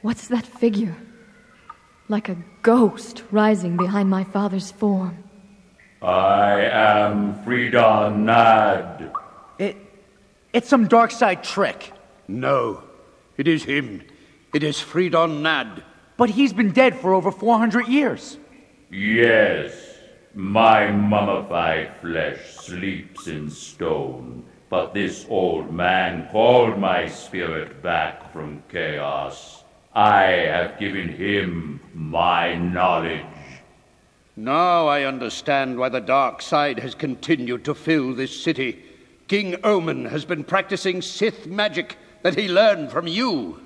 What's that figure? Like a ghost rising behind my father's form. I am Freedon Nad. It's some dark side trick. No, it is him. It is Freedon Nad. But he's been dead for over 400 years. Yes, my mummified flesh sleeps in stone, but this old man called my spirit back from chaos. I have given him my knowledge. Now I understand why the dark side has continued to fill this city. King Omen has been practicing Sith magic that he learned from you.